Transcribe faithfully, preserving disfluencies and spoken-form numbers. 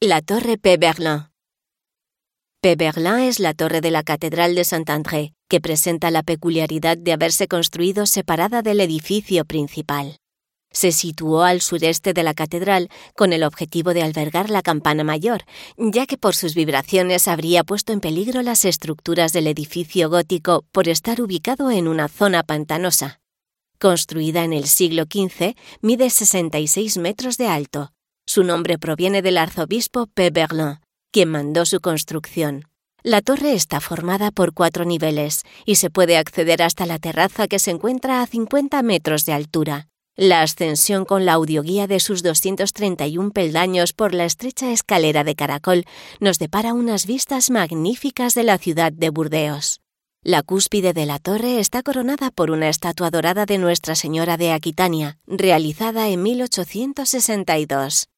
La torre Péberlan. Péberlan es la torre de la Catedral de Saint-André, que presenta la peculiaridad de haberse construido separada del edificio principal. Se situó al sureste de la catedral con el objetivo de albergar la campana mayor, ya que por sus vibraciones habría puesto en peligro las estructuras del edificio gótico por estar ubicado en una zona pantanosa. Construida en el siglo quince, mide sesenta y seis metros de alto. Su nombre proviene del arzobispo Péberlan, quien mandó su construcción. La torre está formada por cuatro niveles y se puede acceder hasta la terraza que se encuentra a cincuenta metros de altura. La ascensión con la audioguía de sus doscientos treinta y uno peldaños por la estrecha escalera de caracol nos depara unas vistas magníficas de la ciudad de Burdeos. La cúspide de la torre está coronada por una estatua dorada de Nuestra Señora de Aquitania, realizada en mil ochocientos sesenta y dos.